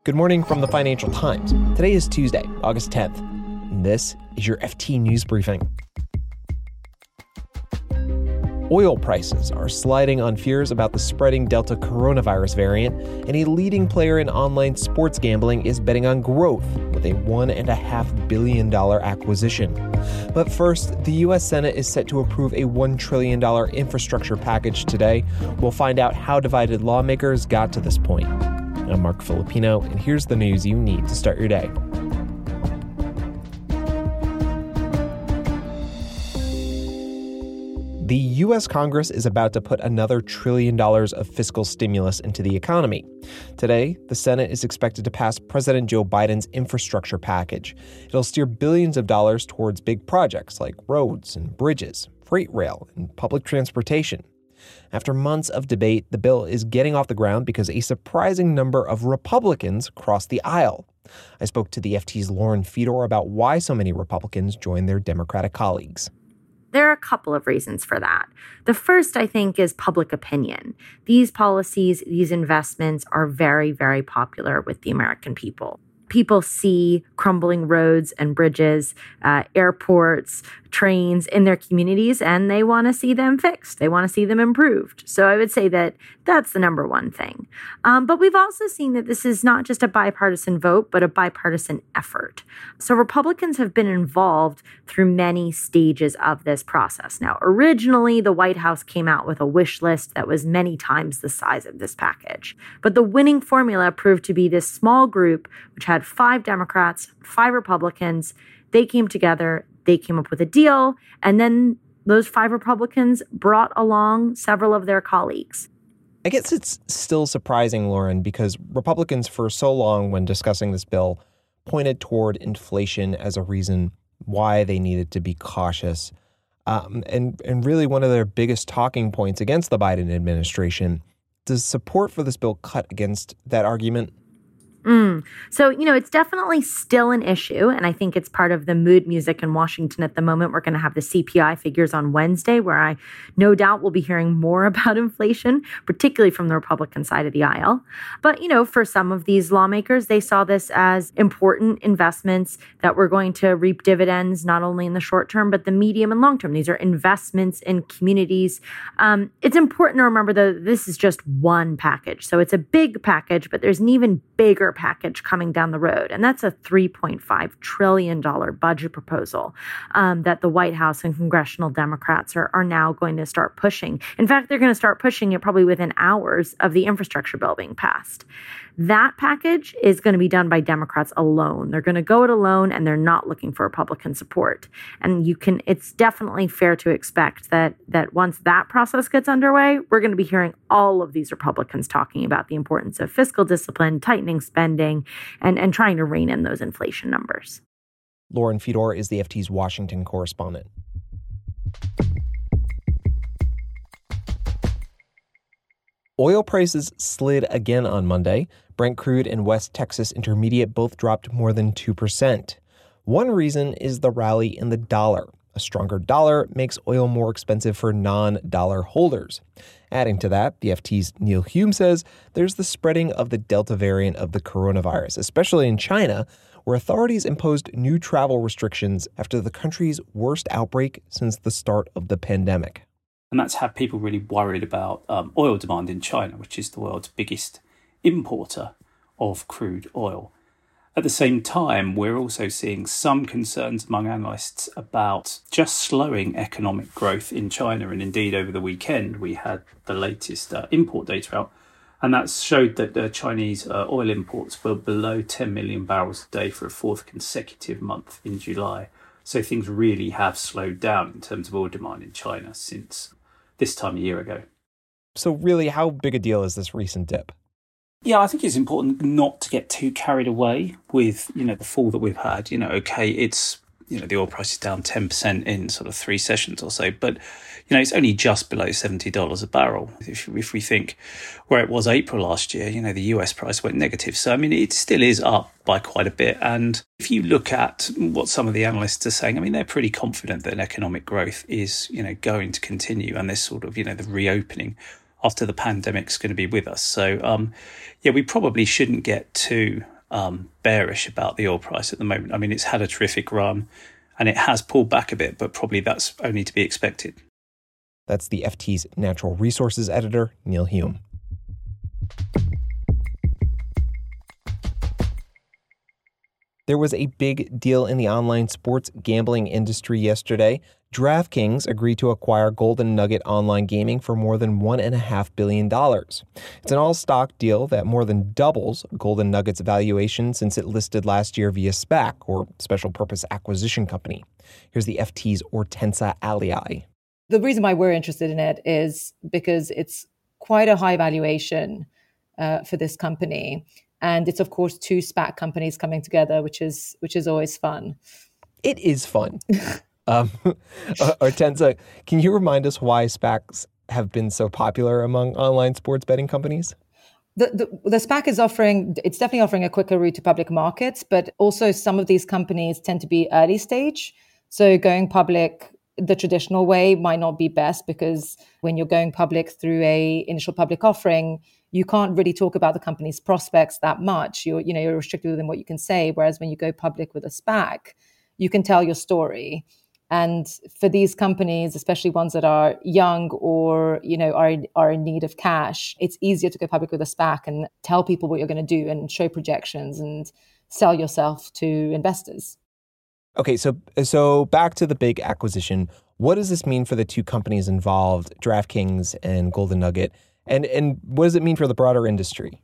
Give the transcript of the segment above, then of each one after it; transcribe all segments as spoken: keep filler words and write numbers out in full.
Good morning from the Financial Times. Today is Tuesday, August tenth, and this is your F T News Briefing. Oil prices are sliding on fears about the spreading Delta coronavirus variant, and a leading player in online sports gambling is betting on growth with a one point five billion dollars acquisition. But first, the U S Senate is set to approve a one trillion dollars infrastructure package today. We'll find out how divided lawmakers got to this point. I'm Mark Filipino, and here's the news you need to start your day. The U S Congress is about to put another trillion dollars of fiscal stimulus into the economy. Today, the Senate is expected to pass President Joe Biden's infrastructure package. It'll steer billions of dollars towards big projects like roads and bridges, freight rail, and public transportation. After months of debate, the bill is getting off the ground because a surprising number of Republicans crossed the aisle. I spoke to the F T's Lauren Fedor about why so many Republicans joined their Democratic colleagues. There are a couple of reasons for that. The first, I think, is public opinion. These policies, these investments are very, very popular with the American people. People see crumbling roads and bridges, uh, airports, trains in their communities, and they want to see them fixed. They want to see them improved. So I would say that that's the number one thing. Um, but we've also seen that this is not just a bipartisan vote, but a bipartisan effort. So Republicans have been involved through many stages of this process. Now, originally, the White House came out with a wish list that was many times the size of this package. But the winning formula proved to be this small group, which had five Democrats, five Republicans. They came together. They came up with a deal, and then those five Republicans brought along several of their colleagues. I guess it's still surprising, Lauren, because Republicans for so long when discussing this bill pointed toward inflation as a reason why they needed to be cautious. Um, and, and really one of their biggest talking points against the Biden administration. Does support for this bill cut against that argument? Mm. So, you know, it's definitely still an issue, and I think it's part of the mood music in Washington at the moment. We're going to have the C P I figures on Wednesday, where I no doubt will be hearing more about inflation, particularly from the Republican side of the aisle. But, you know, for some of these lawmakers, they saw this as important investments that were going to reap dividends, not only in the short term, but the medium and long term. These are investments in communities. Um, it's important to remember, though, this is just one package. So it's a big package, but there's an even bigger package coming down the road. And that's a three point five trillion dollars budget proposal um, that the White House and congressional Democrats are, are now going to start pushing. In fact, they're going to start pushing it probably within hours of the infrastructure bill being passed. That package is going to be done by Democrats alone. They're going to go it alone, and they're not looking for Republican support. And you can, it's definitely fair to expect that that once that process gets underway, we're going to be hearing all of these Republicans talking about the importance of fiscal discipline, tightening spending, and, and trying to rein in those inflation numbers. Lauren Fedor is the F T's Washington correspondent. Oil prices slid again on Monday. Brent crude and West Texas Intermediate both dropped more than two percent. One reason is the rally in the dollar. A stronger dollar makes oil more expensive for non-dollar holders. Adding to that, the F T's Neil Hume says there's the spreading of the Delta variant of the coronavirus, especially in China, where authorities imposed new travel restrictions after the country's worst outbreak since the start of the pandemic. And that's had people really worried about um, oil demand in China, which is the world's biggest importer of crude oil. At the same time, we're also seeing some concerns among analysts about just slowing economic growth in China. And indeed, over the weekend, we had the latest uh, import data out, and that showed that uh, Chinese uh, oil imports were below ten million barrels a day for a fourth consecutive month in July. So things really have slowed down in terms of oil demand in China since this time a year ago. So really, how big a deal is this recent dip? Yeah, I think it's important not to get too carried away with, you know, the fall that we've had. You know, okay, it's, you know, the oil price is down ten percent in sort of three sessions or so, but, you know, it's only just below seventy dollars a barrel. If, if we think where it was April last year, you know, the U S price went negative. So, I mean, it still is up by quite a bit. And if you look at what some of the analysts are saying, I mean, they're pretty confident that economic growth is, you know, going to continue, and this sort of, you know, the reopening after the pandemic's going to be with us. So, um, yeah, we probably shouldn't get too um, bearish about the oil price at the moment. I mean, it's had a terrific run and it has pulled back a bit, but probably that's only to be expected. That's the F T's natural resources editor, Neil Hume. There was a big deal in the online sports gambling industry yesterday. DraftKings agreed to acquire Golden Nugget Online Gaming for more than one point five billion dollars. It's an all-stock deal that more than doubles Golden Nugget's valuation since it listed last year via SPAC, or Special Purpose Acquisition Company. Here's the F T's Hortensia Aliai. The reason why we're interested in it is because it's quite a high valuation uh, for this company. And it's, of course, two SPAC companies coming together, which is which is always fun. It is fun. um, Hortensia, can you remind us why SPACs have been so popular among online sports betting companies? The, the, the SPAC is offering, it's definitely offering a quicker route to public markets, but also some of these companies tend to be early stage. So going public the traditional way might not be best, because when you're going public through a initial public offering, you can't really talk about the company's prospects that much. You're, you know, you're restricted within what you can say. Whereas when you go public with a SPAC, you can tell your story. And for these companies, especially ones that are young or, you know, are, are in need of cash, it's easier to go public with a SPAC and tell people what you're going to do and show projections and sell yourself to investors. Okay, so so back to the big acquisition. What does this mean for the two companies involved, DraftKings and Golden Nugget? And and what does it mean for the broader industry?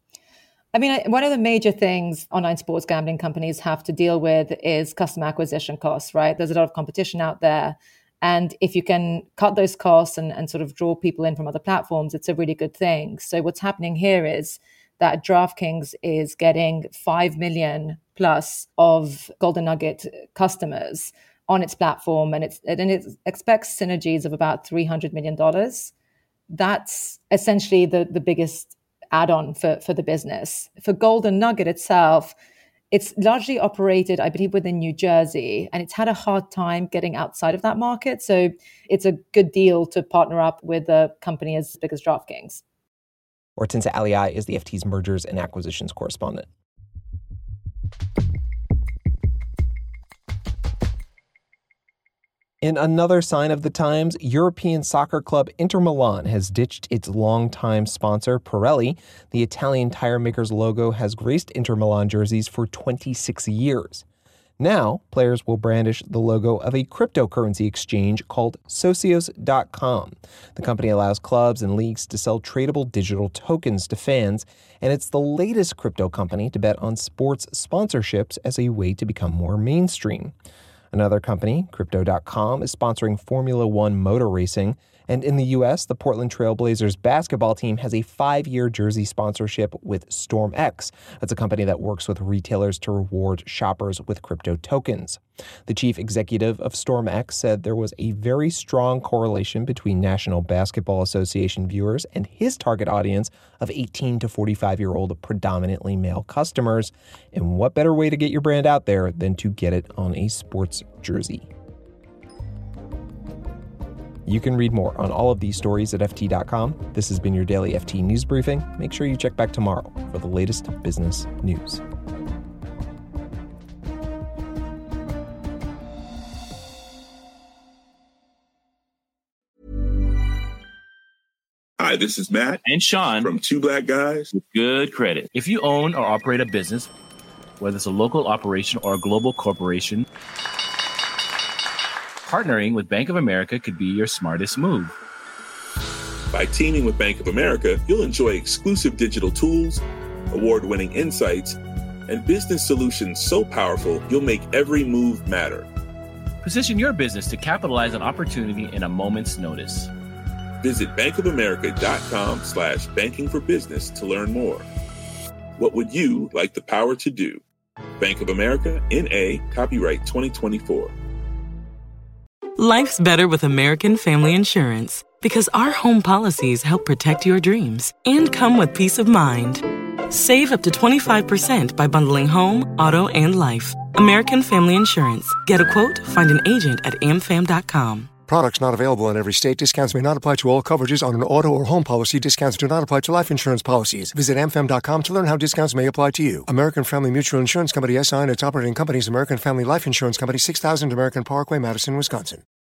I mean, one of the major things online sports gambling companies have to deal with is customer acquisition costs, right? There's a lot of competition out there. And if you can cut those costs and, and sort of draw people in from other platforms, it's a really good thing. So what's happening here is that DraftKings is getting five million plus of Golden Nugget customers on its platform, and, it's, and it expects synergies of about three hundred million dollars. That's essentially the, the biggest add-on for, for the business. For Golden Nugget itself, it's largely operated, I believe, within New Jersey, and it's had a hard time getting outside of that market. So it's a good deal to partner up with a company as big as DraftKings. Hortensia Aliai is the F T's mergers and acquisitions correspondent. In another sign of the times, European soccer club Inter Milan has ditched its longtime sponsor, Pirelli. The Italian tire maker's logo has graced Inter Milan jerseys for twenty-six years. Now, players will brandish the logo of a cryptocurrency exchange called Socios dot com. The company allows clubs and leagues to sell tradable digital tokens to fans, and it's the latest crypto company to bet on sports sponsorships as a way to become more mainstream. Another company, Crypto dot com, is sponsoring Formula One motor racing. And in the U S, the Portland Trail Blazers basketball team has a five-year jersey sponsorship with StormX. That's a company that works with retailers to reward shoppers with crypto tokens. The chief executive of StormX said there was a very strong correlation between National Basketball Association viewers and his target audience of eighteen to forty-five-year-old predominantly male customers. And what better way to get your brand out there than to get it on a sports jersey? You can read more on all of these stories at F T dot com. This has been your daily F T News Briefing. Make sure you check back tomorrow for the latest business news. Hi, this is Matt and Sean from Two Black Guys with Good Credit. If you own or operate a business, whether it's a local operation or a global corporation, partnering with Bank of America could be your smartest move. By teaming with Bank of America, you'll enjoy exclusive digital tools, award-winning insights, and business solutions so powerful you'll make every move matter. Position your business to capitalize on opportunity in a moment's notice. Visit bankofamerica.com slash banking for business to learn more. What would you like the power to do? Bank of America, N A, copyright twenty twenty-four. Life's better with American Family Insurance because our home policies help protect your dreams and come with peace of mind. Save up to twenty-five percent by bundling home, auto, and life. American Family Insurance. Get a quote, find an agent at a m fam dot com. Products not available in every state. Discounts may not apply to all coverages on an auto or home policy. Discounts do not apply to life insurance policies. Visit a m f m dot com to learn how discounts may apply to you. American Family Mutual Insurance Company, S I and its operating companies, American Family Life Insurance Company, six thousand American Parkway, Madison, Wisconsin.